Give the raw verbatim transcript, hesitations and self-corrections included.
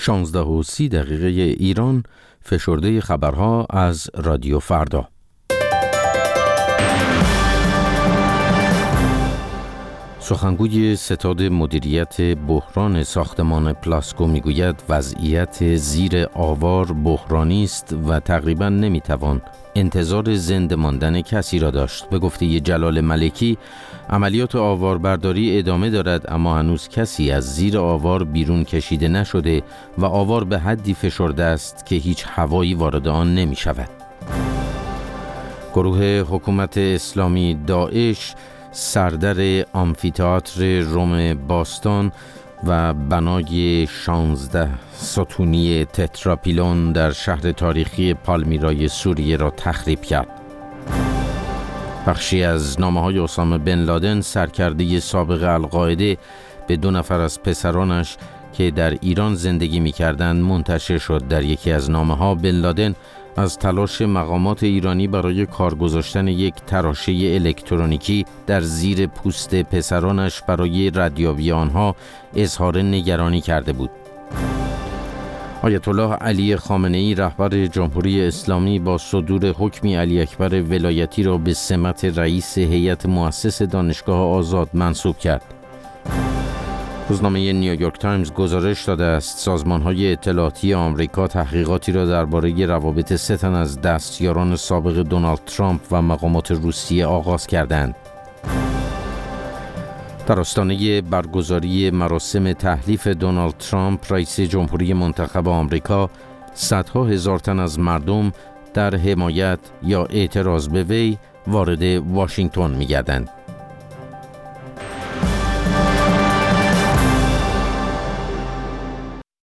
شانزده و سی دقیقه ایران، فشرده خبرها از رادیو فردا. سخنگوی ستاد مدیریت بحران ساختمان پلاسکو میگوید وضعیت زیر آوار بحرانی است و تقریباً نمیتوان انتظار زنده ماندن کسی را داشت. به گفته جلال ملکی، عملیات آواربرداری ادامه دارد، اما هنوز کسی از زیر آوار بیرون کشیده نشده و آوار به حدی فشرده است که هیچ هوایی وارد آن نمی شود. گروه حکومت اسلامی داعش سردر آمفی‌تئاتر روم باستان و بنای شانزده ستونی تتراپیلون در شهر تاریخی پالمیرای سوریه را تخریب کرد. بخشی از نامه‌های اسامه بن لادن، سرکرده سابق القاعده، به دو نفر از پسرانش که در ایران زندگی می‌کردند منتشر شد. در یکی از نامه‌ها بن لادن از تلاش مقامات ایرانی برای کار گذاشتن یک تراشه الکترونیکی در زیر پوست پسرانش برای ردیابی آنها اظهار نگرانی کرده بود. آیت الله علی خامنه‌ای، رهبر جمهوری اسلامی، با صدور حکمی علی اکبر ولایتی را به سمت رئیس هیئت مؤسس دانشگاه آزاد منصوب کرد. روزنامه نیویورک تایمز گزارش داده است سازمان‌های اطلاعاتی آمریکا تحقیقاتی را درباره روابط سه تن از دستیاران سابق دونالد ترامپ و مقامات روسیه آغاز کردند. در آستانه برگزاری مراسم تحلیف دونالد ترامپ رئیس جمهوری منتخب آمریکا، صدها هزار تن از مردم در حمایت یا اعتراض به وی وارد واشنگتن می‌گردند.